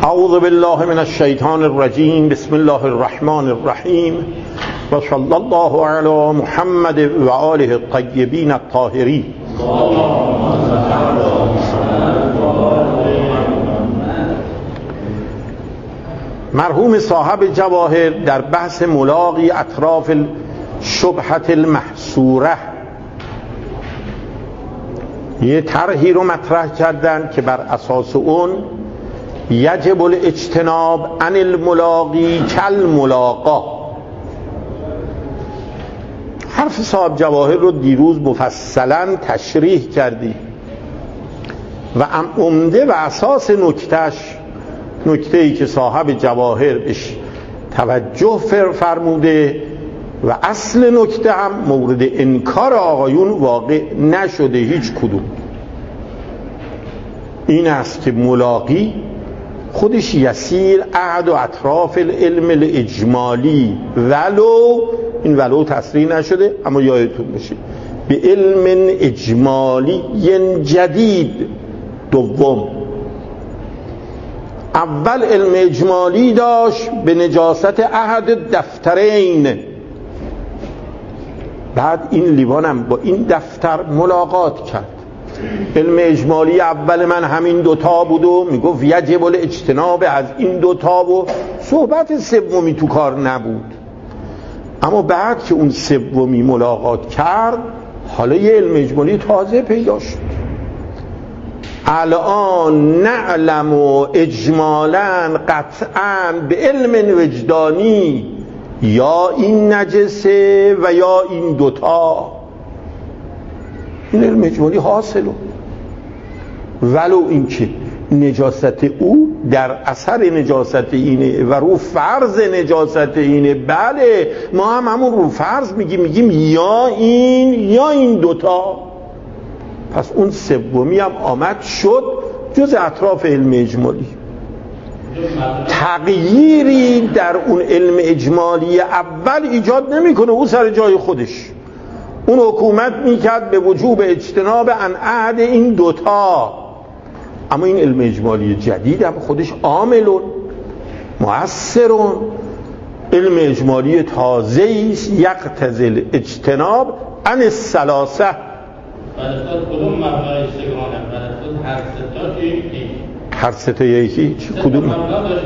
اعوذ بالله من الشیطان الرجیم. بسم الله الرحمن الرحیم و صلی الله علی محمد و آله الطیبین الطاهرین. مرحوم صاحب جواهر در بحث ملاقی اطراف شبهت المحصوره یه طرحی رو مطرح کردن که بر اساس اون یجب الاجتناب عن الملاقی کالملاقا. حرف صاحب جواهر رو دیروز مفصلا تشریح کردی و عمده و اساس نکته‌ای که صاحب جواهر بهش توجه فرموده و اصل نکته هم مورد انکار آقایون واقع نشده هیچ کدوم، این است که ملاقی خودش یسیر احد و اطراف العلم الاجمالی، این ولو تصریح نشده اما یادتون باشه به علم اجمالی جدید. دوم، اول علم اجمالی داشت به نجاست احد دفترین، بعد این لیوانم با این دفتر ملاقات کرد. علم اجمالی اول من همین دوتا بود و میگفت یجب الاجتناب از این دوتا و صحبت سومی تو کار نبود، اما بعد که اون سومی ملاقات کرد حالا یه علم اجمالی تازه پیدا شد. الان نعلم و اجمالا قطعا به علم وجدانی یا این نجسه و یا این دوتا، این علم اجمالی حاصله، ولو اینکه نجاست او در اثر نجاست اینه و رو فرض نجاست اینه. بله ما هم همون رو فرض میگیم یا این دوتا، پس اون سومی هم آمد شد جز اطراف علم اجمالی. تغییری در اون علم اجمالی اول ایجاد نمیکنه، او سر جای خودش. اون حکومت میکرد به وجوب اجتناب عن احد این دوتا، اما این علم اجمالی جدید هم خودش عاملون مؤثرون، علم اجمالی تازه‌ای است یقتضی الاجتناب عن الثلاثه. کدوم مبنای سگانه؟ هر سه تا یکی کدوم؟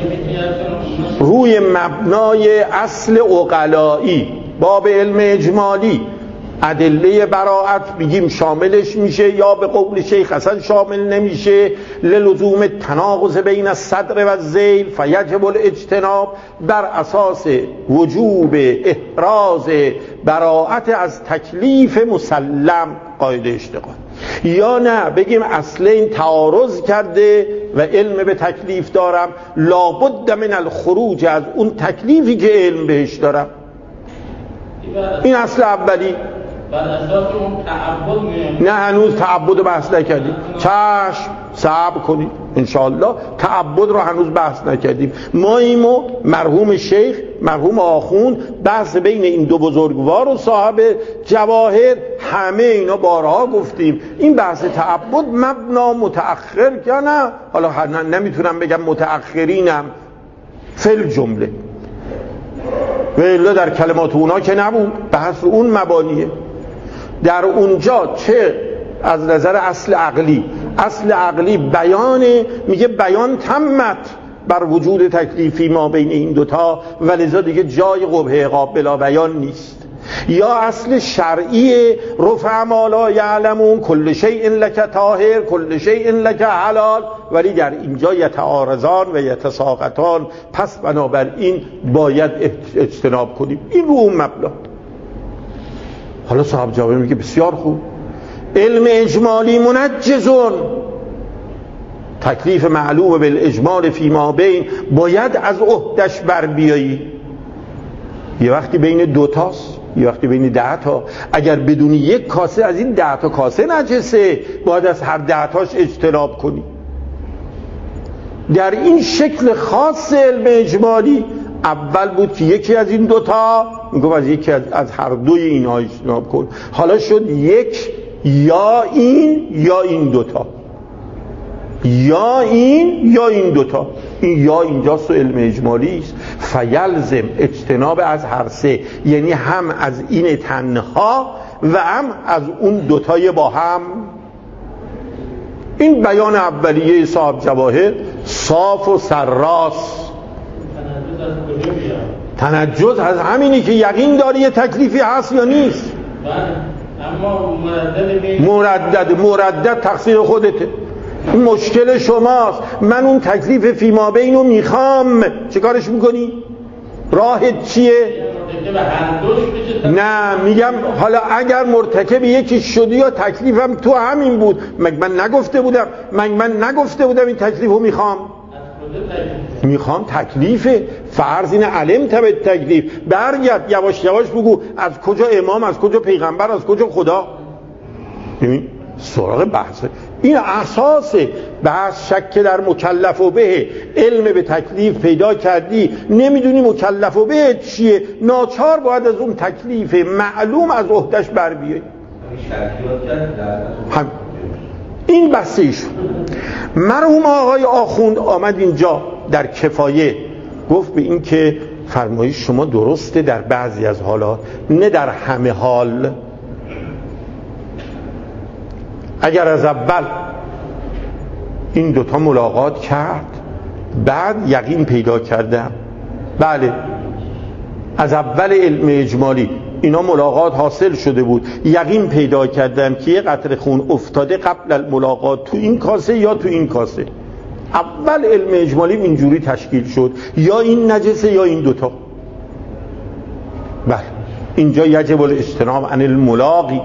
روی مبنای اصل عقلایی باب علم اجمالی ادله براءت میگیم شاملش میشه، یا به قول شیخ اصلا شامل نمیشه، للزوم تناقض بین الصدر و الذیل فیجب الاجتناب، بر اساس وجوب احراز براءت از تکلیف مسلم قاعده اشتغال. یا نه بگیم اصل این تعارض کرده و علم به تکلیف دارم، لابد من الخروج از اون تکلیفی که علم بهش دارم. این اصل اولی. بعد اساس اون تعبد نه هنوز تعبد بحث نکردیم، چشم صبر کنید انشاءالله، تعبد رو هنوز بحث نکردیم. ما ایمو مرحوم شیخ مرحوم آخوند بحث بین این دو بزرگوار و صاحب جواهر همه اینا بارها گفتیم. این بحث تعبد مبنا متأخر که نه، حالا نمیتونم بگم متأخرینم فل جمله و الا در کلمات اونا که نبود، بحث اون مبانیه. در اونجا چه از نظر اصل عقلی بیانه، میگه بیان تمت بر وجود تکلیفی ما بین این دوتا و لذا دیگه جای قبح عقاب بلا بیان نیست. یا اصل شرعی رفع ما لا یعلمون کل شیء لک طاهر کل شیء لک حلال، ولی در اینجا یتعارضان و یتساقطان، پس بنابراین باید اجتناب کنیم. این رو اون مبنا. حالا صاحب جواهر میگه بسیار خوب، علم اجمالی منجزون، تکلیف معلوم بالاجمال فی ما بین باید از عهدش بر بیایی. یه وقتی بین دوتاست، یه وقتی بین 10 تا، اگر بدونی یک کاسه از این 10 تا کاسه نجسه باید از هر 10 تاش اجتناب کنی. در این شکل خاص علم اجمالی اول بود که یکی از این دوتا میگم از یکی از هر دوی اینها اجتناب کن، حالا شد یک یا این دوتا. یا این یا این دوتا. این یا اینجاست و علم اجمالی است. فیلزم اجتناب از هر سه، یعنی هم از این تنها و هم از اون دوتای با هم. این بیان اولیه صاحب جواهر صاف و سراست. تنجز از همینی که یقین داری یه تکلیفی هست یا نیست. اما مردد تقصیر خودته، این مشکل شماست. من اون تکلیف فیما بینو میخوام، چه کارش میکنی؟ راهت چیه؟ نه میگم حالا اگر مرتکب یکی شدی یا تکلیفم تو همین بود، من نگفته بودم این تکلیفو میخوام تکلیف فرض اینه علم به تکلیف. برگرد یواش یواش بگو از کجا امام، از کجا پیغمبر، از کجا خدا. ببین سراغ بحثه. این اساس بحث. شک در مکلف و به، علم به تکلیف پیدا کردی نمیدونی مکلف و به چیه، ناچار باید از اون تکلیف معلوم از عهدهش بر بیای. این بحث ایشون. مرحوم آقای آخوند آمد اینجا در کفایه گفت به این که فرمایش شما درسته در بعضی از حالات، نه در همه حال. اگر از اول این دوتا ملاقات کرد بعد یقین پیدا کردم، بله از اول علم اجمالی اینا ملاقات حاصل شده بود، یقین پیدا کردم که یه قطره خون افتاده قبل الملاقات تو این کاسه یا تو این کاسه، اول علم اجمالی اینجوری تشکیل شد، یا این نجسه یا این دوتا. بله اینجا یجب الاجتناب عن الملاقی.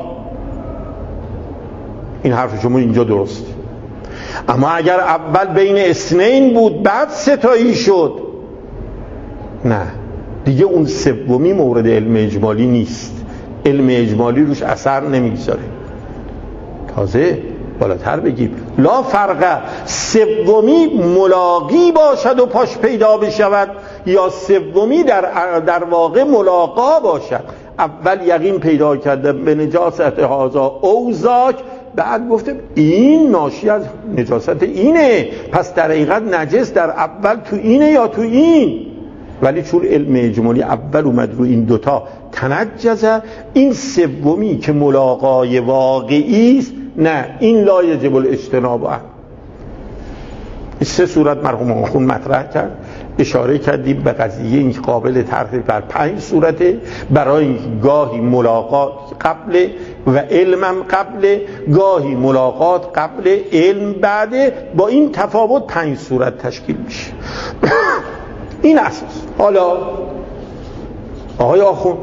این حرف شما اینجا درست. اما اگر اول بین اثنین بود بعد ستایی شد، نه دیگه اون سومی مورد علم اجمالی نیست، علم اجمالی روش اثر نمیگذاره. تازه بالاتر بگیم لا فرق، سومی ملاقی باشد و پاش پیدا بشود یا سومی در واقع ملاقا باشد. اول یقین پیدا کرده به نجاست هذا اوزاک، بعد گفتم این ناشی از نجاست اینه، پس در حقیقت نجس در اول تو اینه یا تو این. ولی چون علم اجمالی اول اومد رو این دوتا تنجزه، این سومی که ملاقای واقعی است نه، این لا یجب الاجتناب عنه. این سه صورت مرحوم آخوند مطرح کرد. اشاره کردیم به قضیه این قابل طرح بر 5 صورته، برای گاهی ملاقات قبل و علمم قبل، گاهی ملاقات قبل علم بعده، با این تفاوت 5 صورت تشکیل میشه. این اساس. حالا آقای آخوند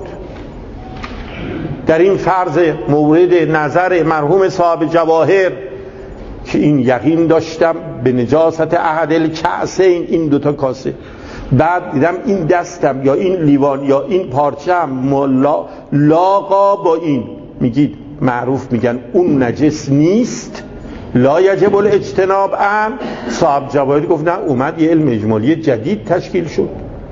در این فرض مورد نظر مرحوم صاحب جواهر که این یقین داشتم به نجاست احد الکأسین، این دوتا کاسه، بعد دیدم این دستم یا این لیوان یا این پارچم لاقا با این، میگید معروف میگن اون نجس نیست، لا یجب الاجتناب عنه. صاحب جواهر گفت نه، اومد یه علم اجمالی جدید تشکیل شد.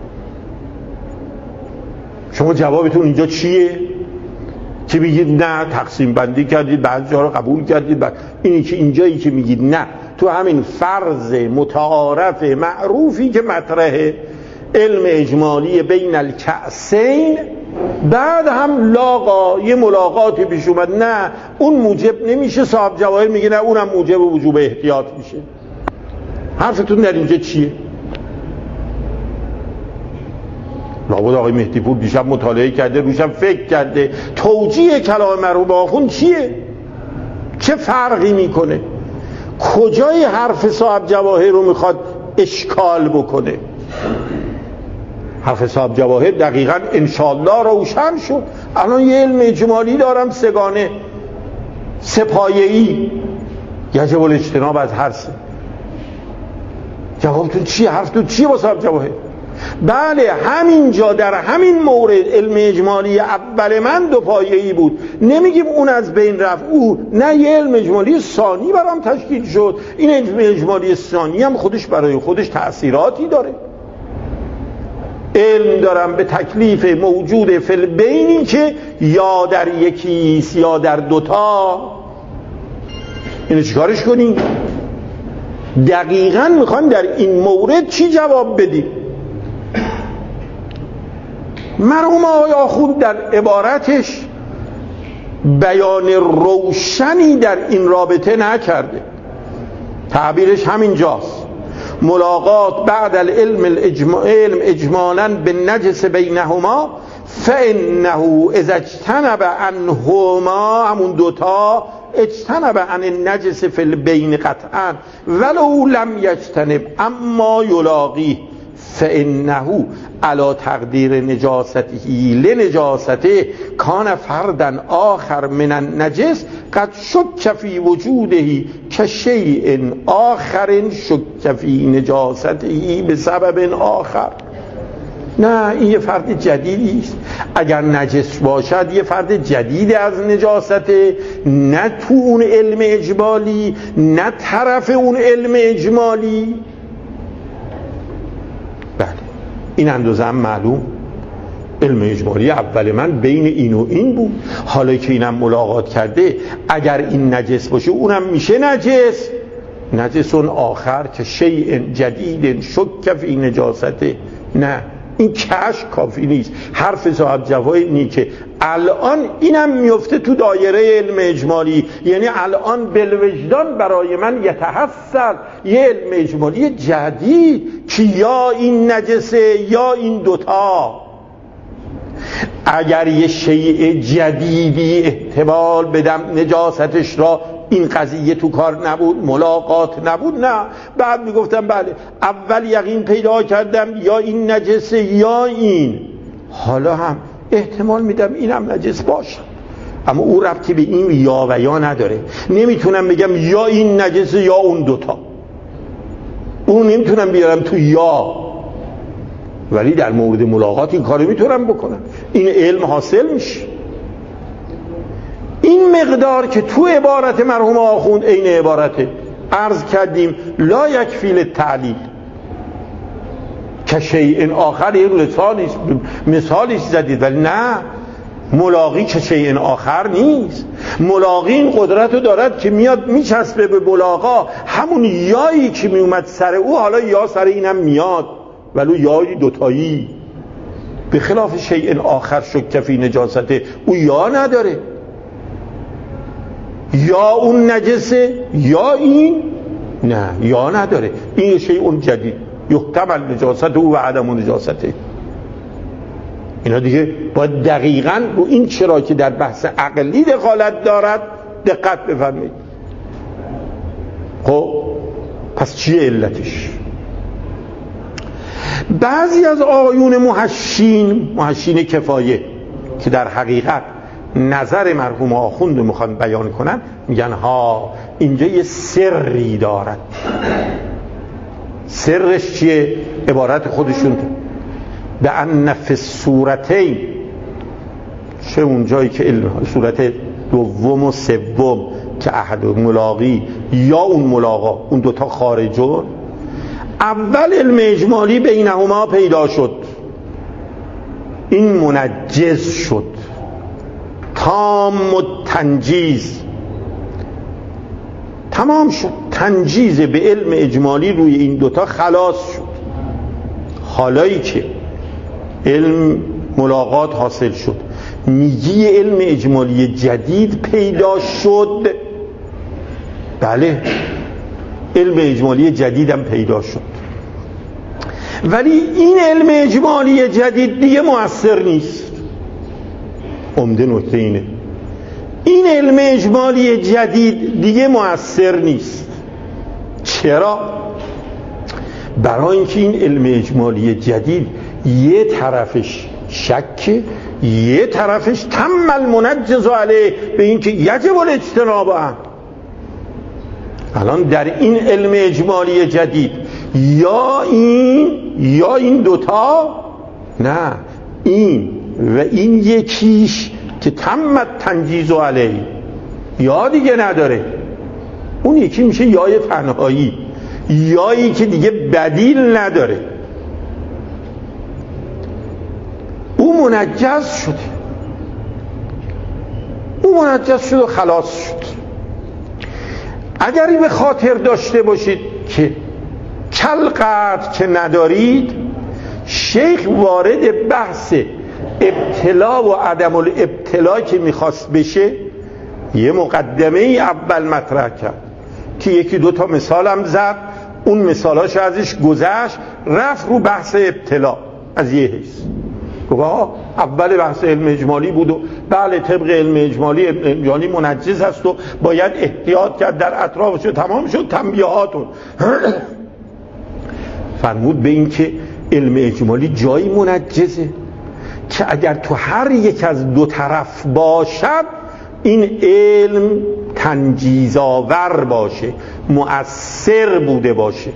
شما جوابتون اینجا چیه؟ که میگید نه تقسیم بندی کردید، بعضی جا رو قبول کردید، اینی که اینجایی که میگید نه، تو همین فرض متعارف معروفی که مطرحه علم اجمالی بین الکأسین، بعد هم لاقا یه ملاقاتی پیش اومد، نه اون موجب نمیشه. صاحب جواهر میگه نه اونم موجب وجوب احتیاط میشه. حرفتون در اینجا چیه؟ لابد آقای مهدی پور دیشب مطالعه کرده، روشم فکر کرده توجیه کلام مرحوم آخوند چیه، چه فرقی میکنه، کجای حرف صاحب جواهر رو میخواد اشکال بکنه. حرف صاحب جواهر دقیقاً انشاءالله روشن شد. الان یه علم اجمالی دارم سگانه، سپایه‌ای، یجب الاجتناب از هر سه. جوابتون چیه؟ حرفتون چیه با صاحب جواهر؟ بله همینجا در همین مورد علم اجمالی اول من دو پایه‌ای بود، نمیگیم اون از بین رفت، او نه یه علم اجمالی ثانی برام تشکیل شد. این علم اجمالی ثانی هم خودش برای خودش تأثیراتی داره. علم دارم به تکلیف موجود فی البینی که یا در یکیست یا در دوتا. اینو چیکارش کنیم؟ دقیقاً میخوایم در این مورد چی جواب بدیم. مرحوم آقای آخوند در عبارتش بیان روشنی در این رابطه نکرده، تعبیرش همینجاست: ملاقات بعد العلم اجمالا بالنجس بینهما فانه اذا اجتنب عنهما، همون دوتا، اجتنب عن النجس فی البین قطعا ولو لم یجتنب اما یلاقی فانه علی تقدیر نجاسته لنجاسته کان فردا آخر من النجس قد شک فی وجوده کشیء آخر شک فی نجاسته بسبب آخر. نه، این یه فرد جدیدی است. اگر نجس باشد یه فرد جدید از نجاسته، نه تو اون علم اجمالی، نه طرف اون علم اجمالی. بله، این اندازه هم معلوم. علم اجمالی اول من بین این و این بود، حالا که اینم ملاقات کرده اگر این نجس باشه اونم میشه نجس. نجس اون آخر که شیء جدید شک فی نجاسته. نه، این کشف کافی نیست. حرف صاحب جوای نیکه الان اینم میفته تو دایره علم اجمالی، یعنی الان بالوجدان برای من یتحصل یه علم اجمالی جدید که یا این نجسه یا این دوتا. اگر یه شیء جدیدی احتمال بدم نجاستش را، این قضیه تو کار نبود، ملاقات نبود، نه، بعد میگفتم بله اول یقین پیدا کردم یا این نجسه یا این، حالا هم احتمال میدم اینم نجس باشه، اما او ربطی به این یا و یا نداره. نمیتونم بگم یا این نجسه یا اون دوتا، اون نمیتونم بیارم تو یا، ولی در مورد ملاقات این کارو میتونم بکنم. این علم حاصل میشه. این مقدار که تو عبارت مرحوم آخوند عین عبارته. عرض کردیم لا یکفی للتعلیل که شیء آخر، یه مثالیش زدید، ولی نه، ملاقی که شیء آخر نیست. ملاقی این قدرت رو دارد که میاد میچسبه به ملاقا، همون یایی که میومد سر او حالا یا سر اینم میاد، ولو یایی دوتایی. به خلاف شیء آخر شک فی نجاسته، او یا نداره، یا اون نجسه یا این، نه، یا نداره. این شیء جدید یحتمل نجاسته و عدم نجاسته. اینا دیگه باید دقیقاً رو این چرا که در بحث عقلی دخالت دارد دقت بفرمایید. خب پس چیه علتش؟ بعضی از آیون محشین کفایه که در حقیقت نظر مرحوم آخوند میخوان بیان کنن، میگن ها اینجا یه سری دارد. سرش چیه؟ عبارت خودشون به ان فی الصورتین، چه اون جایی که صورت دوم و سوم که احد ملاقی یا اون ملاقا، اون دوتا خارجون، اول علم اجمالی بینهما پیدا شد، این منجز شد، تام تنجیز، تمام شد، تنجیز به علم اجمالی روی این دوتا خلاص شد. حالایی که علم ملاقات حاصل شد، میگی علم اجمالی جدید پیدا شد. بله، علم اجمالی جدیدم پیدا شد، ولی این علم اجمالی جدید دیگه مؤثر نیست. عمده نکته اینه، این علم اجمالی جدید دیگه مؤثر نیست. چرا؟ برای اینکه این علم اجمالی جدید یه طرفش شکه، یه طرفش تم المنجز علیه به اینکه یجب الاجتناب عنه. الان در این علم اجمالی جدید یا این دوتا، نه، این و این یکیش که تمت تنجیز علیه، یا دیگه نداره. اون یکی میشه یای تنهایی، یایی که دیگه بدیل نداره. او منجز شده، و خلاص شد. اگری به خاطر داشته باشید که کلقدر که ندارید، شیخ وارد بحث ابتلا و عدم الابتلا که میخواست بشه یه مقدمه ای اول مطرح کرد که یکی دو تا مثالم زد، اون مثالاش ازش گذشت، رفت رو بحث ابتلا از یه حیث. اول بحث علم اجمالی بود و بله طبق علم اجمالی منجز هست و باید احتیاط کرد در اطرافش. تمام شد تنبیهاتون. فرمود به این که علم اجمالی جایی منجزه که اگر تو هر یک از دو طرف باشد این علم تنجیزآور باشه، مؤثر بوده باشه.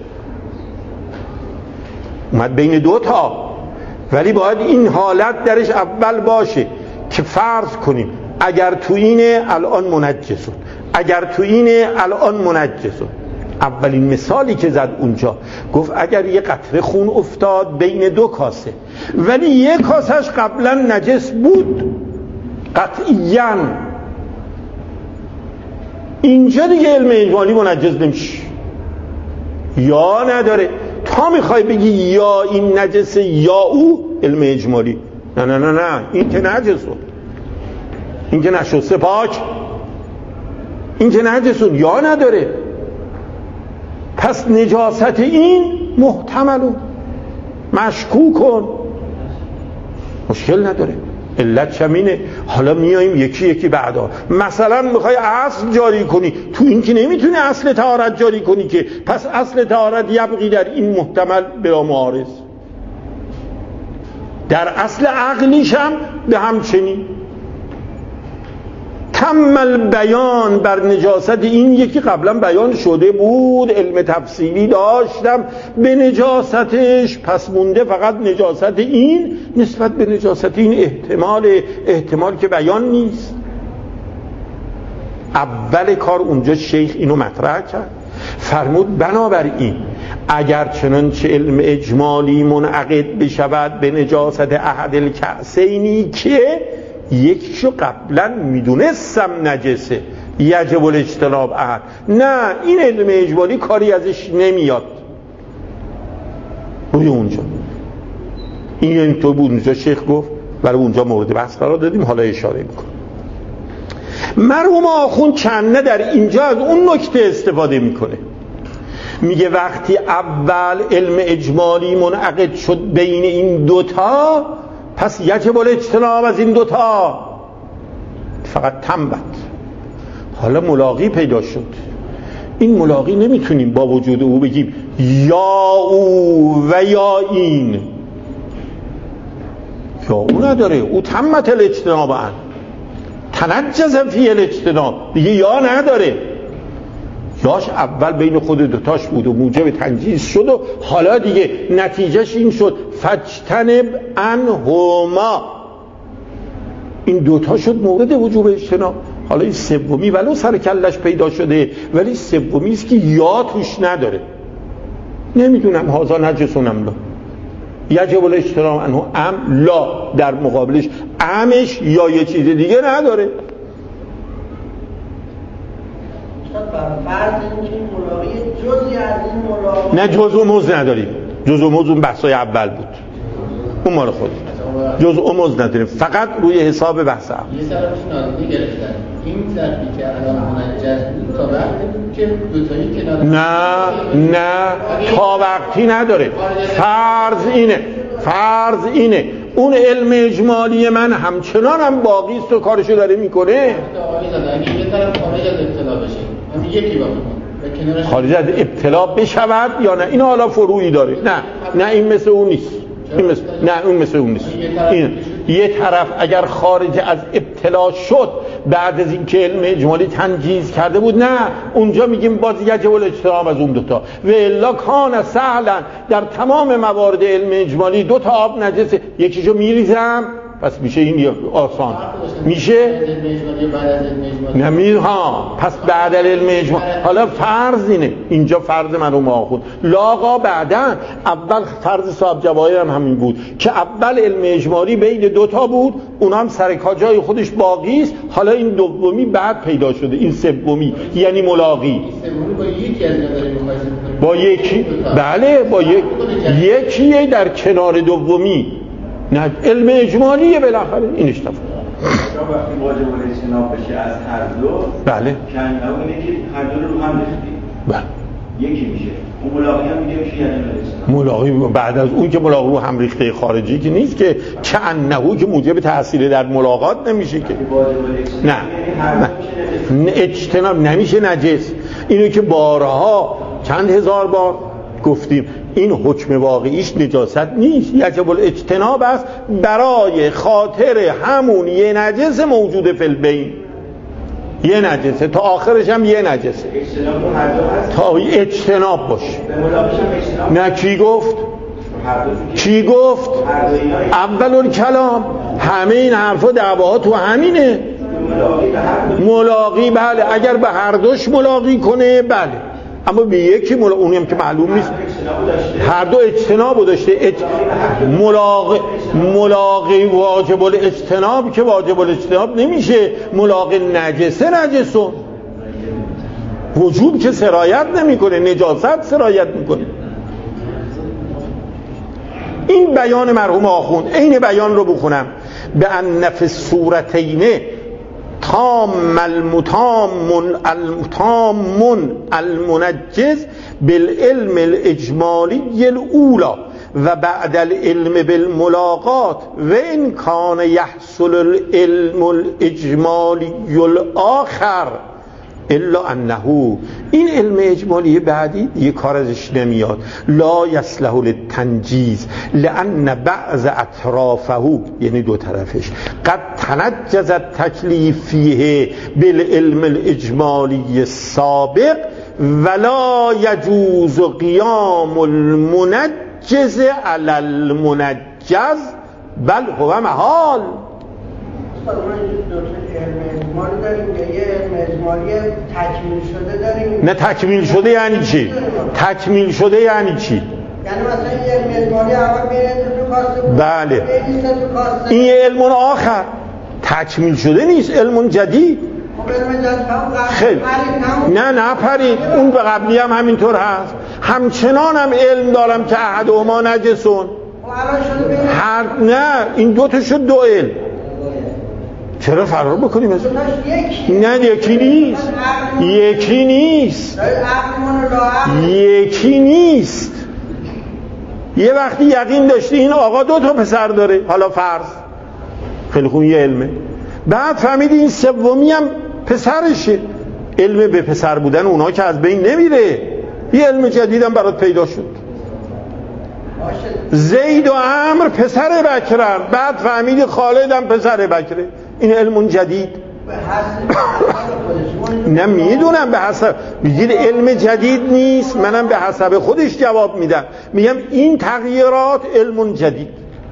اومد بین دو تا، ولی باید این حالت درش اول باشه که فرض کنیم اگر تو اینه الان منجزون، اگر تو اینه الان منجزون. اولین مثالی که زد اونجا گفت اگر یه قطره خون افتاد بین دو کاسه ولی یک کاسهش قبلا نجس بود قطعیاً، اینجا دیگه علم اجمالی منجز نمیشه. یا نداره، تا میخوای بگی یا این نجسه یا او، علم اجمالی نه نه نه نه، این که نجسون، این که نشسته پاک، این که نجسون، یا نداره. پس نجاست این محتملون، مشکوکن، مشکل نداره. علت چمینه. حالا میاییم یکی یکی بعدا. مثلا میخوای اصل جاری کنی، تو این که نمیتونی اصل طهارت جاری کنی که، پس اصل طهارت یبقی در این محتمل بلا معارض. در اصل عقلیش هم به همچنین. کمل بیان بر نجاست این یکی قبلا بیان شده بود، علم تفصیلی داشتم به نجاستش، پس مونده فقط نجاست این. نسبت به نجاست این احتمال که بیان نیست. اول کار اونجا شیخ اینو مطرح کرد، فرمود بنابراین اگر چنانچه علم اجمالی منعقد بشود به نجاست احد الکأسینی که یکیشو قبلا میدونستم نجسه یجب الاجتناب احد، نه این علم اجمالی کاری ازش نمیاد. روی اونجا این اینطور بود. اونجا شیخ گفت، برای اونجا مورد بحث قرار دادیم، حالا اشاره میکنم. مرحوم آخوند چنده در اینجا از اون نکته استفاده میکنه، میگه وقتی اول علم اجمالی منعقد شد بین این دوتا، پس یجب الاجتناب از این دوتا، فقط تنبت. حالا ملاقی پیدا شد. این ملاقی نمیتونیم با وجود او بگیم یا او و یا این، یا او نداره، او تمت الاجتناب ان تنجز فی الاجتناب، دیگه یا نداره. یاش اول بین خود دوتاش بود و موجب تنجیز شد و حالا دیگه نتیجهش این شد فجتنب عنهما، این دوتا شد مورد وجوب اجتناب. حالا این سومی ولو سر کلش پیدا شده، ولی سومی است که یا توش نداره. نمیدونم هازا نجسونم لا یجب الاجتناب عنه ام لا، در مقابلش امش یا یه چیز دیگه نداره. فرض اینکه ملاقی جزئی از این ملاقی، نه جزء و موز نداریم. جزء و موز اون بحثای اول بود، اون مال خود. جزء و موز نداریم، فقط روی حساب بحث اول. یه طرفش نادیده گرفتن این ظرفی که الان منجز بود تا وقتی بود که دوتایی کنار. نه تا وقتی نداره. فرض اینه اون علم اجمالی من همچنان هم باقی است و کارشو داره میکنه. اگه یه طرف خارج از ابتلا بشه، هم یکی باقی خارج از ابتلا بشود یا نه، این حالا فروعی داره. نه این مثل اون نیست. اون مثل اون نیست. این یه طرف اگر خارج از ابتلا شد بعد از اینکه علم اجمالی تنجیز کرده بود، نه اونجا میگیم باز یجب الاجتناب از اون دوتا. و الا کان سهلا، در تمام موارد علم اجمالی دوتا آب نجسه، یکیشو میریزم پس میشه این آسان میشه ها. پس بعد علم اجمالی حالا فرض اینه، اینجا فرض مرحوم آخوند لاغا بعدن اول فرض صاحب جواهر هم همین بود که اول علم اجمالی بین دوتا بود، اون هم سرکا جای خودش باقی است، حالا این دومی بعد پیدا شده، این سومی یعنی ملاقی با یکی بله با یکیه در کنار دومی، نه علم اجمالیه بالاخره اینش تفاوت. وقتی واجب الاجتناب بشه از هر دو بله کنه اینه که هر دو رو هم ریختی بله یکی میشه، اون ملاقی هم میگه میشه یعنی ملاقی بعد از اون که ملاقی رو هم ریخته خارجی که نیست که انهو که موجب تأثیر در ملاقات نمیشه که نه اجتناب نمیشه نجس. اینو که بارها چند هزار بار گفتیم این حکم واقعیش نجاست نیست، یجب الاجتناب است برای خاطر همون یه نجس موجود فی البین، یه نجسه تا آخرش هم یه نجسه تا اجتناب باشه. نه کی گفت اول الکلام همه این حرفا دعواها تو همینه. ملاقی بله اگر به هر دوش ملاقی کنه بله، اما به یکی اونی هم که معلوم نیست هر دو اجتنابو داشته. ملاقی واجب الاجتناب که واجب الاجتناب نمیشه، ملاقی نجسون وجوب که سرایت نمیکنه، نجاست سرایت میکنه. این بیان مرحوم آخوند این بیان رو بخونم به ان فی الصورتین تام المنجز بالعلم الاجمالی الاولا و بعد العلم بالملاقات و ان کان یحصل العلم الاجمالی الاخر الا انه این علم اجمالی بعدی دیگه کار ازش نمیاد، لا یصلح للتنجیز لان بعض اطرافه یعنی دو طرفش قد تنجز التکلیف فیه بالعلم الاجمالی السابق ولا یجوز قیام المنجز علی المنجز بل هو محال. اجمالی داریم یه علم اجمالی تکمیل شده داریم. نه تکمیل شده یعنی چی؟ تکمیل شده یعنی چی؟ یعنی مثلا یه علم اجمالی اول بین دو کاسته بود بله این یه علم آخر تکمیل شده نیست، علم جدید. خب علم جدید خیلی نه پرید اون به قبلی هم همینطور هست، همچنان هم علم دارم که احدهما نجسون. نه این دوتا شد دو علم، چرا فرار بکنیم؟ نه یکی نیست. یه وقتی یقین داشتی این آقا دو تا پسر داره، حالا فرض خیلی خوب یه علمه، بعد فهمیدی این سومی هم پسرشه، علم به پسر بودن اونها که از بین نمیره، یه علم جدیدم برات پیدا شد. زید و عمرو پسر بکرن، بعد فهمیدی خالد هم پسر بکره، این علم جدید. نه میدونم به حسب بگید علم جدید نیست، منم به حسب خودش جواب میدم، میگم این تغییرات علم جدید.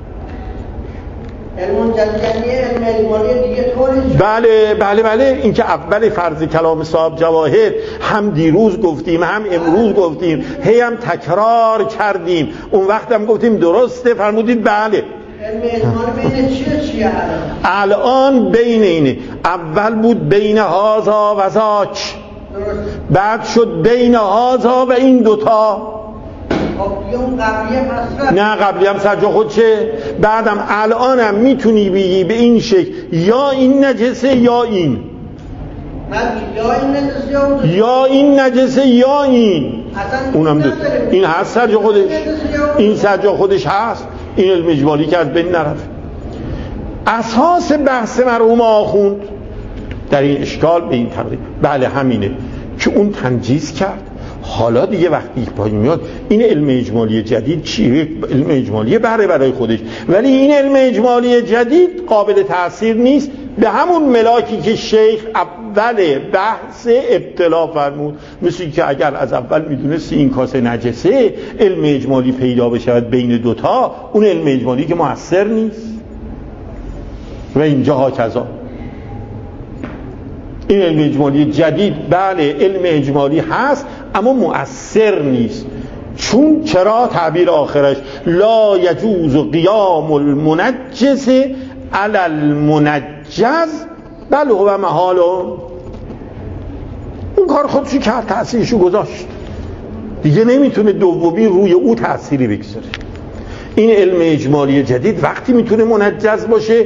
علم جدید یعنی علم اجمالی دیگه طوری. بله این که اول فرض کلام صاحب جواهر هم دیروز گفتیم هم امروز گفتیم، هی هم تکرار کردیم، اون وقت هم گفتیم درسته، فرمودید بله. علم اجمالی بین چیه الان بین اینه، اول بود بین هازا و زاک، بعد شد بین هازا و این دوتا. نه قبلی هم سرجا خودشه، بعدم الانم میتونی بگی به این شکل یا این نجسه یا این، یا این نجسه یا این، اونم دو این هست سرجا خودش، این سرجا خودش هست، این علم اجمالی که از بین نرفت. اساس بحث مرحوم آخوند در این اشکال به این تقریب بله همینه که اون تنجیز کرد. حالا دیگه وقتی پای میاد این علم اجمالی جدید چیه؟ علم اجمالی برای خودش، ولی این علم اجمالی جدید قابل تأثیر نیست به همون ملاکی که شیخ اول بحث ابتلا فرمود، مثل که اگر از اول میدونستی این کاسه نجسه علم اجمالی پیدا بشود بین دوتا، اون علم اجمالی که مؤثر نیست. و اینجاها کذا. این علم اجمالی جدید بله علم اجمالی هست اما مؤثر نیست. چون چرا؟ تعبیر آخرش لا یجوز قیام المنجز علی المنجز بل هو محال. اون کار خودشو کرد، تأثیرشو گذاشت، دیگه نمیتونه دومی روی او تأثیری بگذاره. این علم اجمالی جدید وقتی میتونه منجز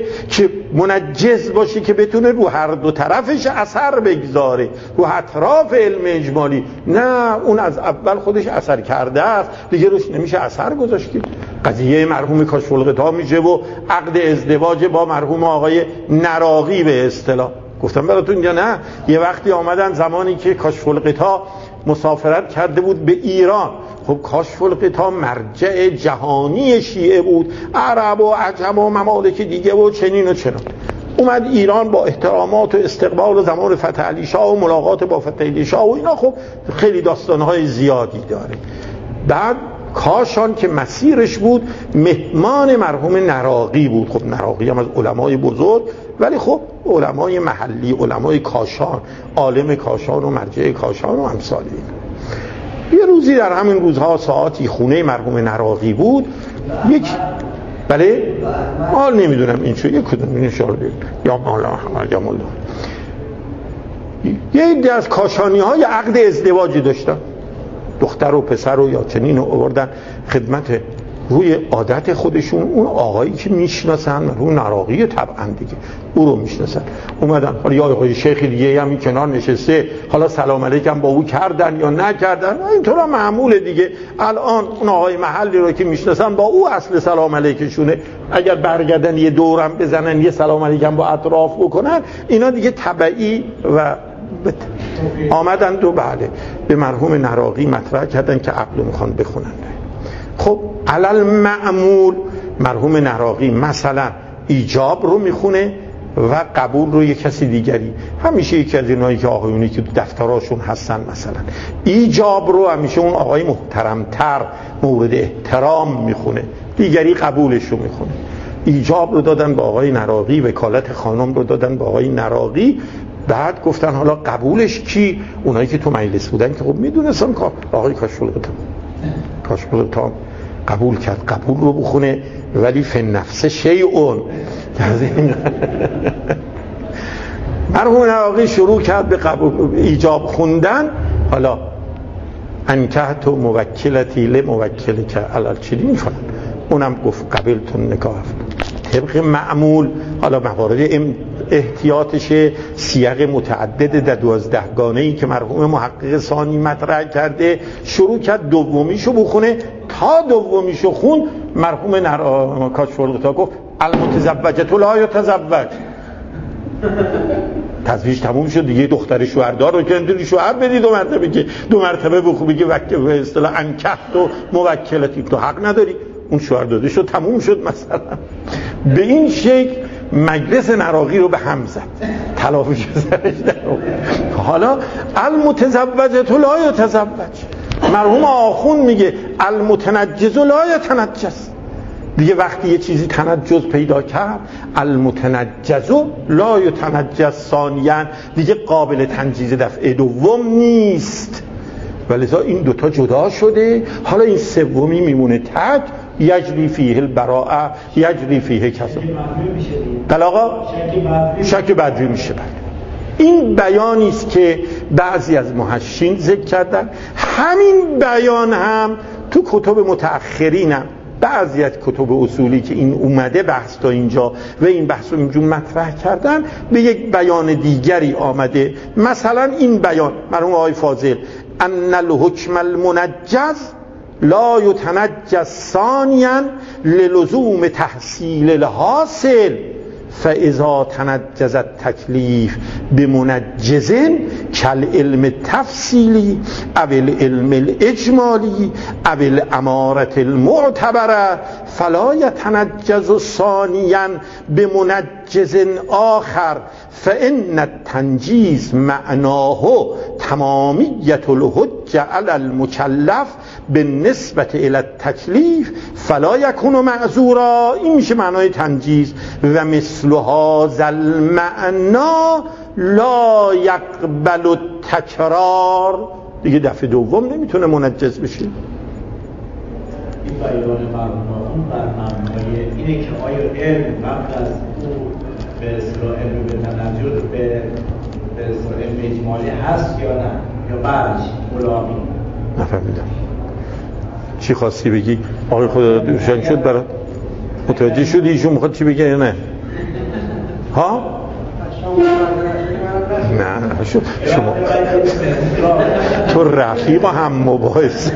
باشه که بتونه رو هر دو طرفش اثر بگذاره، رو اطراف علم اجمالی. نه، اون از اول خودش اثر کرده است، دیگه روش نمیشه اثر گذاشت. قضیه مرحوم کاشف الغطا میشه و عقد ازدواج با مرحوم آقای نراقی به اصطلاح. گفتم براتون یا نه؟ یه وقتی آمدن زمانی که کاشف الغطا مسافرت کرده بود به ایران. خب کاشف الغطا مرجع جهانی شیعه بود، عرب و عجم و ممالک دیگه و چنین و چنان. اومد ایران با احترامات و استقبال و زمان فتح علی شاه و ملاقات با فتح علی شاه و اینا. خب خیلی داستانهای زیادی داره. بعد کاشان که مسیرش بود مهمان مرحوم نراقی بود. خب نراقی هم از علمای بزرگ، ولی خب علمای محلی، علمای کاشان، عالم کاشان و مرجع کاشان و امثال این. یه روزی در همین روزها ساعتی خونه مرحوم نراقی بود. یک بله حال نمیدونم این چه یک کدوم این اشاره یا مولا یا مولا یه عده از کاشانی های عقد ازدواجی داشتن، دختر و پسر و یا چنین رو آوردن خدمت. روی عادت خودشون اون آقایی که میشناسن روی نراقی طبعا دیگه او رو میشناسن اومدن. حالا یا آقای شیخی دیگه هم این کنار نشسته، حالا سلام علیکم با او کردن یا نکردن، اینطورا معموله دیگه. الان اون آقای محلی رو که میشناسن با او اصل سلام علیکشونه، اگر برگردن یه دورم بزنن یه سلام علیکم با اطراف بکنن، اینا دیگه طبعی و آمدن و بله به مرحوم نراقی مطرح کردن که عقل میخوان بخونن. خب علل معمول مرحوم نراقی مثلا ایجاب رو میخونه و قبول رو یک کسی دیگری. همیشه یکی از اینایی که آقایونی که دفتراشون هستن مثلا ایجاب رو همیشه اون آقای محترمتر مورد احترام میخونه، دیگری قبولش رو میخونه. ایجاب رو دادن به آقای نراقی، وکالت خانم رو دادن به آقای نراقی. بعد گفتن حالا قبولش کی؟ اونایی که تو مجلس بودن که خب میدونستن که آقای کاشف الغطا قبول کرد. قبول رو بخونه ولی فی النفس شیء. مرحوم نراقی شروع کرد به قبول ایجاب خوندن. حالا انکحت موکلتی لموکلک علل چنین میکنن، اونم گفت قبلتون نکاح. طبق معمول حالا موارد احتیاطش سیاق متعدد در 12 گانه‌ای که مرحوم محقق ثانی مطرح کرده شروع کرد دومیشو بخونه. تا دومیشو خون مرحوم کاشف الغطا گفت المتزوجة لا یتزوج. تزویج تموم شد دیگه، دختر شوهردار رو که نمیتونی شوهر بدی دو مرتبه بگی به اصطلاح انکحت و موکلتی، تو حق نداری، اون شوهر داده شد تموم شد مثلا. به این شکل مجلس نراقی رو به هم زد، تلافیش سرش در حالا المتزوجة لا یتزوج. مرحوم آخون میگه المتنجز لا یتنجس. دیگه وقتی یه چیزی تنجز پیدا کرد، المتنجز لا یتنجس ثانیاً، دیگه قابل تنجیز دفعه دوم نیست. ولذا این دوتا جدا شده. حالا این سومی میمونه تک، یجری فیه البراءه یجری فیه کذا. طلاقا شک بدوی میشه. این بیانی است که بعضی از محشین ذکر کردن. همین بیان هم تو کتب متأخرینم، بعضی از کتب اصولی که این اومده بحث تا اینجا و این بحث رو اینجور مطرح کردن، به یک بیان دیگری آمده. مثلا این بیان مرحوم آقای فاضل ان الحکم المنجز لا یتنجز ثانیا للزوم تحصیل الحاصل فاذا تنجز التکلیف بمنجز کالعلم التفصیلی او العلم الاجمالی او الامارة المعتبره فلا یتنجز ثانیا بمنجز آخر فان التنجیز معناه تمامیت الحجه علی المکلف بالنسبه الی التکلیف فلا یکون معذورا. این میشه معنای تنجیز. و مثل هذا المعنا لا یقبل التکرار، دیگه دفعه دوم نمیتونه منجز بشه. این بیان مرحوم بر مبنای اینه که آیا علم قبل از او به اصطلاح علم به تنجز به اصطلاح علم اجمالی هست یا نه، یا بعدش ملاقی؟ نفهمیدم چی خواستی بگی؟ آقای خدا روشن شد برات؟ متوجه شدی ایشون میخواد چی بگه یا نه؟ ها؟ نه شما تو رفیق هم مباحثش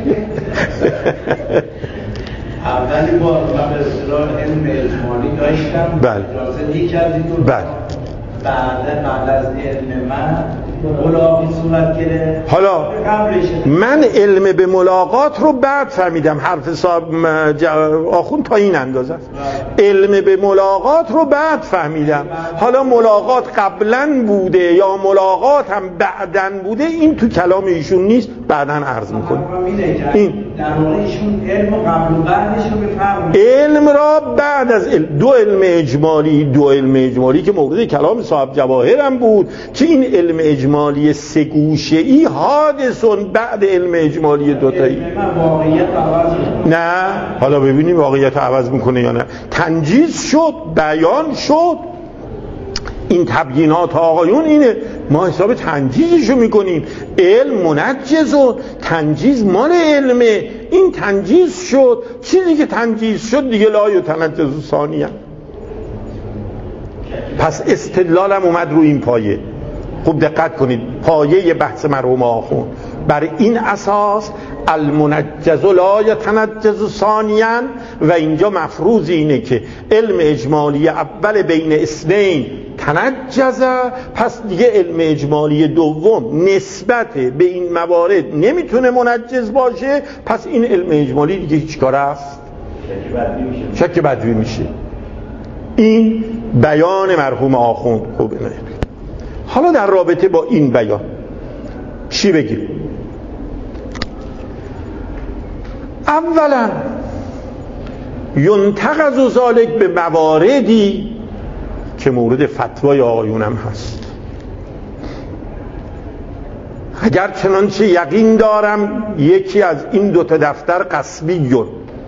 اولی بار من به اصطلاح علم اجمالی داشتم، اجازه نکردید، بعد از علم من ملاقات صورت گرفت. حالا من علم به ملاقات رو بعد فهمیدم، حرف صاحب آخوند تا این اندازه است. علم به ملاقات رو بعد فهمیدم. حالا ملاقات قبلا بوده یا ملاقات هم بعدن بوده، این تو کلام ایشون نیست، بعدن عرض میکنه. این در واقع ایشون علم قبل و بعدش رو بفرمایید. علم را بعد از دو علم اجمالی که مورد کلام صاحب جواهر هم بود که این علم اجمالی سه گوشه‌ای حادثون بعد علم اجمالی دوتایی. نه حالا ببینیم واقعیت عوض میکنه یا نه. تنجیز شد، بیان شد. این تبیینات آقایون اینه، ما حساب تنجیزشو میکنیم. علم منجز و تنجیز مال علمه. این تنجیز شد، چیزی که تنجیز شد دیگه لا یتنجز ثانیه. پس استدلالم اومد رو این پایه. خوب دقت کنید، پایه بحث مرحوم آخوند بر این اساس المنجز لا یتنجز ثانیا، و اینجا مفروض اینه که علم اجمالی اول بین اثنین تنجزه، پس دیگه علم اجمالی دوم نسبت به این موارد نمیتونه منجز باشه، پس این علم اجمالی دیگه هیچ کار است، شک بدوی میشه. این بیان مرحوم آخوند. خوب اینه. حالا در رابطه با این بیان چی بگیم؟ اولا ینتقض ذالک به مواردی که مورد فتوای آقایونم هست. اگر چنانچه یقین دارم یکی از این دوتا دفتر قصبیون،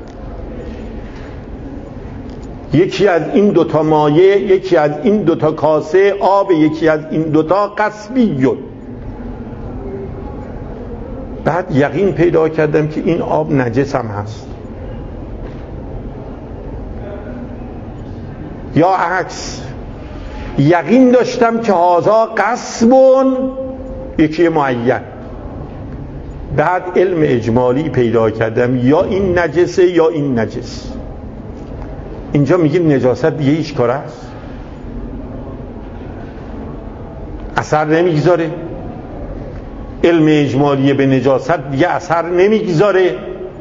یکی از این دوتا مایه، یکی از این دوتا کاسه آب، یکی از این دوتا قصبیون، بعد یقین پیدا کردم که این آب نجس هم هست، یا عکس یقین داشتم که هازا قصبون، یکی معین، بعد علم اجمالی پیدا کردم یا این نجسه یا این نجس. اینجا میگیم نجاست دیگه هیچ کار است، اثر نمیگذاره. علم اجمالی به نجاست دیگه اثر نمیگذاره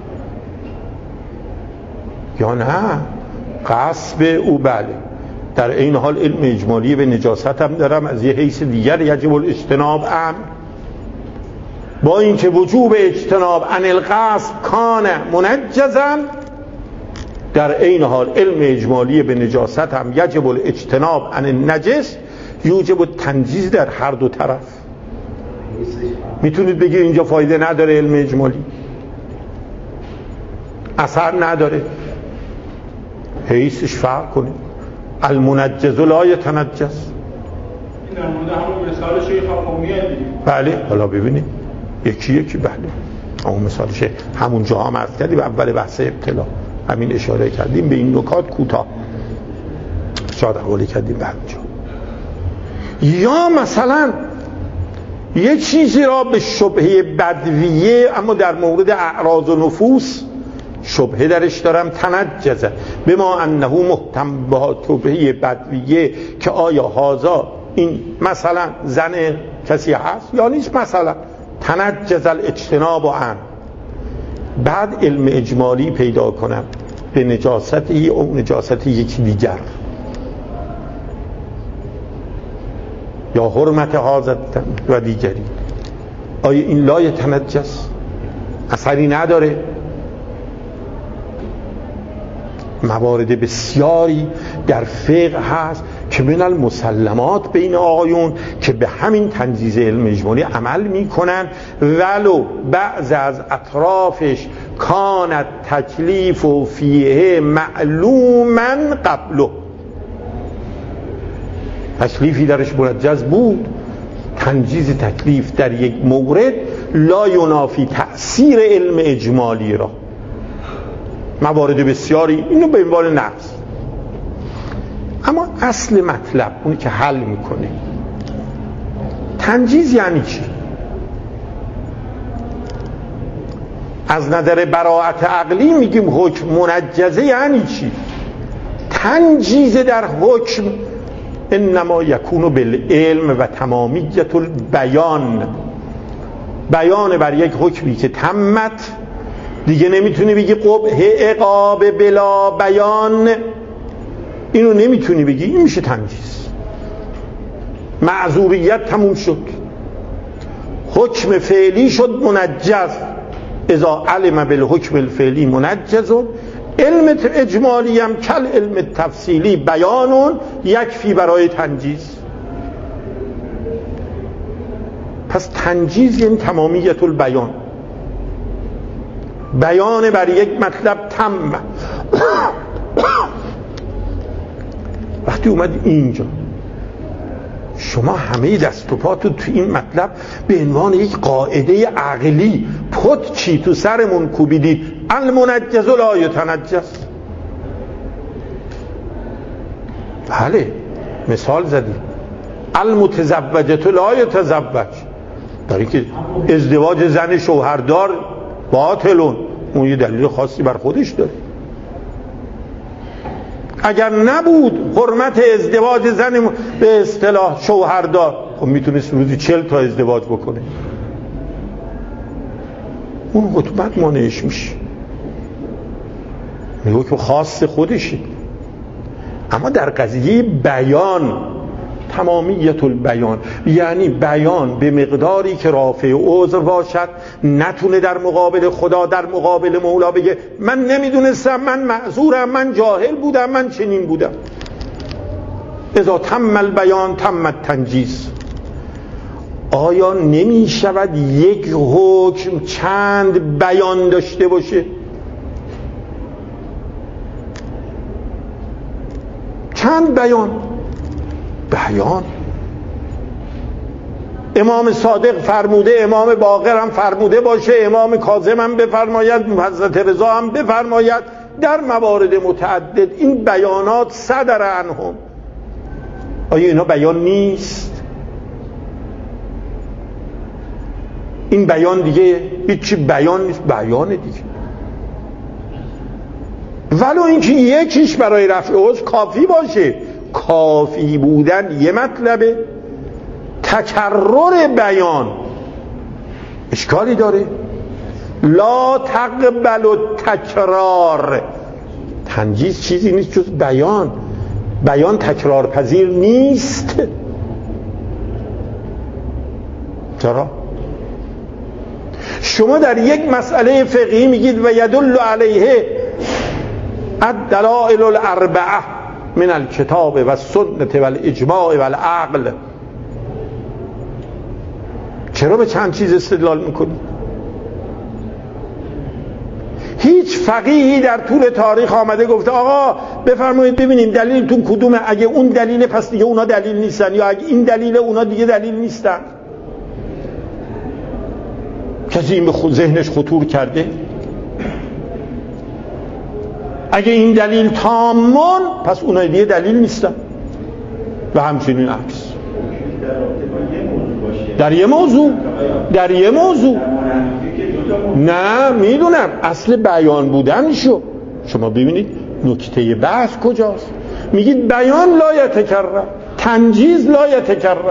یا نه؟ قصب او بله، در این حال علم اجمالی به نجاست هم دارم از یه حیث دیگر یجب الاجتناب ام، با اینکه وجوب اجتناب عن القصب کان منجزا، در این حال علم اجمالی به نجاست هم یجب الاجتناب عن النجس یوجب التنجیز در هر دو طرف. میتونید بگید اینجا فایده نداره، علم اجمالی اثر نداره، حیثش فرق کنه. المنجز لا یتنجز. این در مورد همون مثال شیخ قومیه دیگه. بله حالا ببینید یکی بله همون مثال شیخ، همون جا هم عرض کردیم اول بحث ابتلا همین اشاره کردیم به این نکات کوتاه شاید حوالی کردیم به همینجا. یا مثلا یه چیزی را به شبهه بدویه، اما در مورد اعراض و نفوس شبهه درش دارم، تنجزه به ما انه محتم با شبهه بدویه که آیا هازا این مثلا زن کسی هست یا نیست، مثلا تنجز الاجتناب عن، بعد علم اجمالی پیدا کنم به نجاستی او نجاستی یکی دیگر، یا حرمت حاضر و دیگری، آیا این لا یتنجس اثری نداره؟ موارد بسیاری در فقه هست که من المسلمات بین آقایون که به همین تنجیز علم اجمالی عمل میکنن، ولو بعض از اطرافش کانت تکلیف و فیه معلوما قبله، تکلیفی درش منجز بود. تنجیز تکلیف در یک مورد لا ینافی تأثیر علم اجمالی را. موارد بسیاری اینو به عنوان نقص. اما اصل مطلب اونی که حل میکنه تنجیز یعنی چی؟ از نظر براءت عقلی میگیم حکم منجزه یعنی چی؟ تنجیز در حکم انما یکون بالعلم و تمامیت البیان، بیان بر یک حکمی که تمت، دیگه نمیتونی بگی قبح عقاب بلا بیان، اینو نمیتونی بگی، این میشه تنجیز. معذوریت تموم شد، حکم فعلی شد منجز. اذا علم بالحکم الفعلی منجز، علم اجمالی هم کل علم تفصیلی بیانون یکفی برای تنجیز. پس تنجیز یعنی تمامیت البیان، بیان بر یک مطلب تم. وقتی اومد اینجا شما همه دست و پاتو تو این مطلب به عنوان یک قاعده عقلی پت چی تو سرمون کوبیدید، المنجز لا یتنجس. بله مثال زدید، المتزوجه لا یتزوج، در اینکه ازدواج زن شوهردار باطلون، اون یه دلیل خاصی بر خودش داره. اگر نبود حرمت ازدواج زن به اصطلاح شوهردار، خب میتونست روزی 40 تا ازدواج بکنه، اون حکمت مانعش میشه، میگه که خاص خودشه. اما در قضیه بیان تمامیت البیان یعنی بیان به مقداری که رافع عذر باشد، نتونه در مقابل خدا، در مقابل مولا بگه من نمیدونستم، من معذورم، من جاهل بودم، من چنین بودم. اذا تم البیان تم التنجیز. آیا نمی شود یک حکم چند بیان داشته باشه؟ چند بیان. امام صادق فرموده، امام باقر هم فرموده باشه، امام کاظم هم بفرماید، حضرت رضا هم بفرماید، در موارد متعدد این بیانات صدر عنهم. آیا اینا بیان نیست؟ این بیان دیگه هیچی بیان نیست، بیانه دیگه. ولو اینکه یکیش برای رفع عذر کافی باشه. کافی بودن یه مطلبه، تکرر بیان اشکالی داره. لا تقبل التکرار. تنجیز چیزی نیست جز بیان. بیان تکرار پذیر نیست. چرا؟ شما در یک مسئله فقهی میگید و یدل علیه الدلائل الاربعه من الکتاب و السنت و الاجماع و العقل. چرا به چند چیز استدلال میکنید؟ هیچ فقیهی در طول تاریخ آمده گفته آقا بفرمایید ببینیم دلیلتون کدومه، اگه اون دلیل پس دیگه اونا دلیل نیستن، یا اگه این دلیل اونا دیگه دلیل نیستن؟ کسی این به ذهنش خطور کرده؟ اگه این دلیل تامون پس اونا دیگه دلیل نیستن، و همچنین عکس. در یه موضوع نه میدونم اصل بیان بودن شو. شما ببینید نکته بحث کجاست. میگید بیان لا یتکرر، تنجیز لا یتکرر.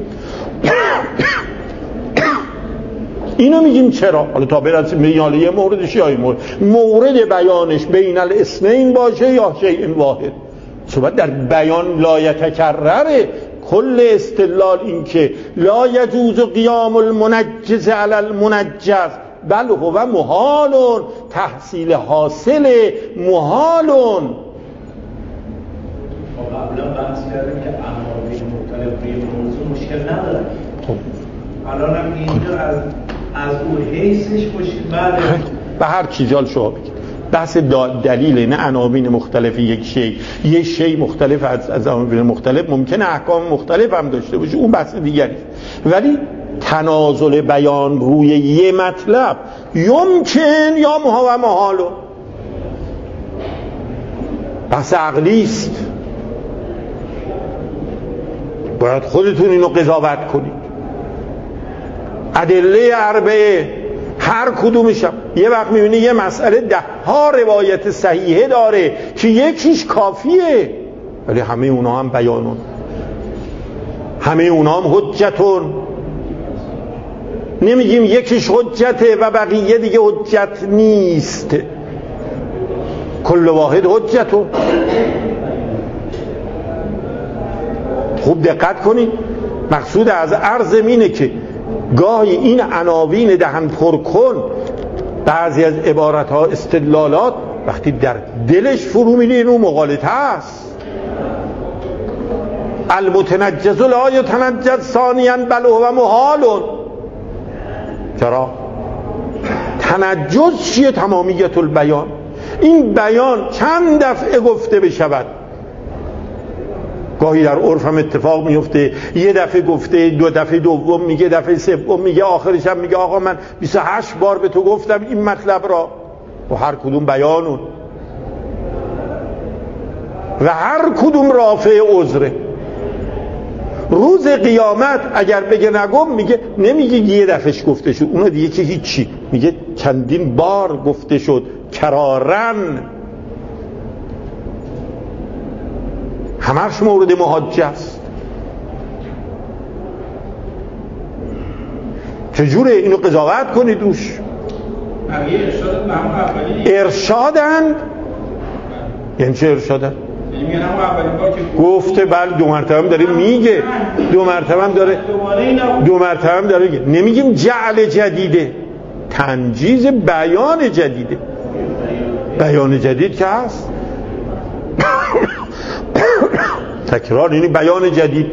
اینو میگیم چرا؟ حالا تا برسیم به یه موردش یا مورد بیانش بین الاثنین باشه یا شیء واحد. صحبت در بیان لا یتکرره. کل استدلال این که لا یجوز قیام المنجز علی المنجز بل هو محال، تحصیل حاصل محالون. قبلا بحث کردیم که عناوین مختلف روی موضوع مشکل نداره. الان هم اینجا از اون حیثش مشکل به هر چیزال شما بگید بحث دلیل، نه عناوین مختلف یک شی مختلف از عناوین مختلف ممکنه احکام مختلف هم داشته باشه، اون بحث دیگری. ولی تنازل بیان روی یه مطلب یمکن یا محالو، بحث عقلی است. باید خودتون اینو قضاوت کنید. ادله اربعه هر کدومش هم یه وقت میبینی یه مسئله 10 روایت صحیحه داره که یکیش کافیه، ولی همه اونا هم بیانون، همه اونا هم حجتون. نمیگیم یکیش حجته و بقیه دیگه حجت نیست، کل واحد حجتون. خوب دقت کنید. مقصود از عرض اینه که گاهی این عناوین دهن پر کن، بعضی از عبارت ها استدلالات وقتی در دلش فرو میری اینو مغالطه است. المتنجز لا یتنجز ثانیا بل هو محال. چرا؟ تنجز چیه؟ تمامیت البیان. این بیان چند دفعه گفته بشود، گاهی در عرف هم اتفاق میفته، یه دفعه گفته، 2 دفعه دوم میگه، دفعه سوم میگه، آخرش هم میگه آقا من 28 بار به تو گفتم این مطلب را. و هر کدوم بیانون و هر کدوم رافع عذره. روز قیامت اگر بگه نگم، میگه نمیگه یه دفعهش گفته شد، اونو دیگه که هیچی، میگه چندین بار گفته شد کرارن. همش مورد محاجه است. چجوره اینو قضاوت کنید روش؟ ارشادند. یعنی چه ارشادند؟ گفته بله 2 مرتبه هم داره میگه، 2 مرتبه هم داره میگه. نمیگیم جعل جدیده، تنجیز بیان جدیده. بیان جدید که هست تکرار، یعنی بیان جدید.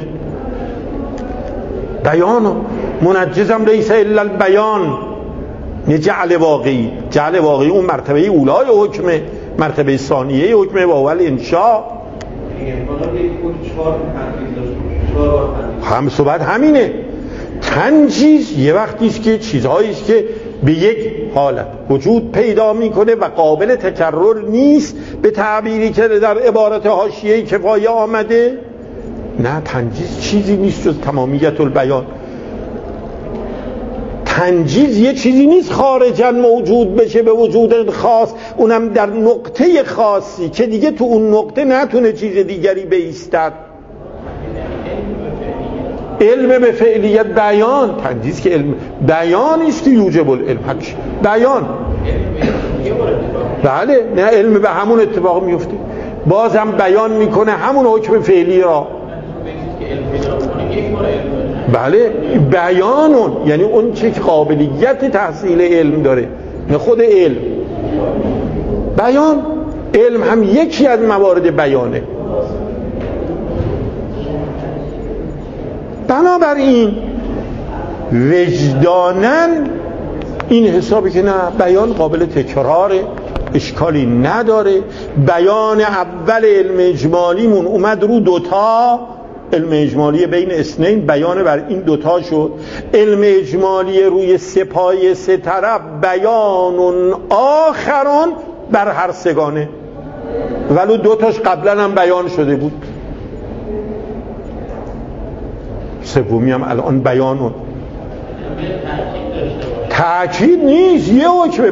بیان منجزم لیس الا البیان، نه جعل واقعی. جعل واقعی اون مرتبه اولای حکمه، مرتبه ثانیه حکمه و اول انشاء. هم صحبت همینه. تنجیز یه وقتیست که چیزهاییست که به یک حالت وجود پیدا میکنه و قابل تکرر نیست، به تعبیری که در عبارت حاشیه‌ای کفایه آمده. نه، تنجیز چیزی نیست جز تمامیت البیان. تنجیز یه چیزی نیست خارجاً موجود بشه به وجود خاص، اونم در نقطه خاصی که دیگه تو اون نقطه نتونه چیز دیگری بایستد. علم به فعلیت بیان. تنجیز که علم بیان است که یوجب العلم. بیان بله، نه علم به همون اتفاق میفته، باز هم بیان میکنه همون حکم فعلی را. بله، بیانون یعنی اون چه قابلیت تحصیل علم داره، نه خود علم. بیان، علم هم یکی از موارد بیانه. بنابراین وجدانن این حسابی که نه، بیان قابل تکراره، اشکالی نداره. بیان اول علم اجمالیمون اومد رو 2 علم اجمالی بین اثنین، بیان بر این 2 شد. علم اجمالی روی 3 پای 3 طرف، بیان آخران بر هر سگانه، ولو 2 قبلا هم بیان شده بود، سومی هم الان بیانون. تأکید نیست، یه حکم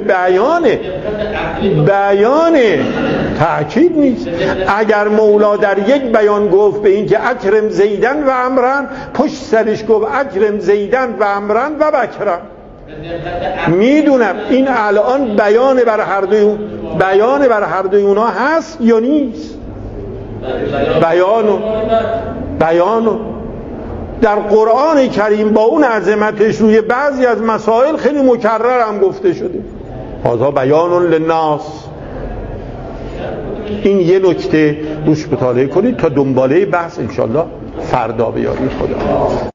بیانه، تأکید نیست. اگر مولا در یک بیان گفت به این که اکرم زیدن و امرن، پشت سرش گفت اکرم زیدن و امرن و بکرن، میدونم این الان بیان بر هر دوی اونا هست یا نیست؟ بیانو در قرآن کریم با اون عظمتش روی بعضی از مسائل خیلی مکرر هم گفته شده. هذا بیان للناس. این یه نکته روش مطالعه کنید تا دنباله بحث انشالله فردا بیارید. خدا